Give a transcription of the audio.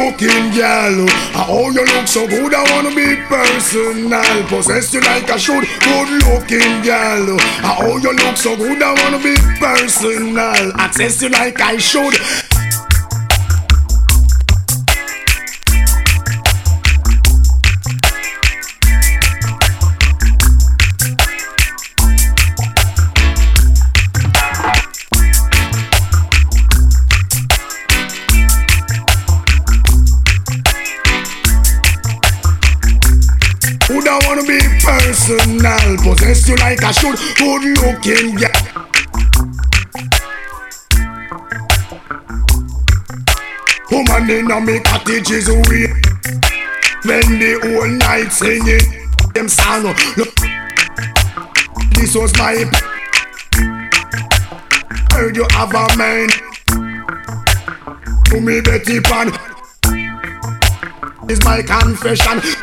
looking girl. Oh, you look so good, I wanna be personal. Possess you like I should. Good looking girl. Oh, you look so good, I wanna be personal. Access you like I should. Would I wanna be personal? Possess you like I should. Good looking, yeah. Woman in a me cottage is weird. Spend the whole night singing them song. Look, this was my. Heard you have a man. To me Betty Pan is my confession.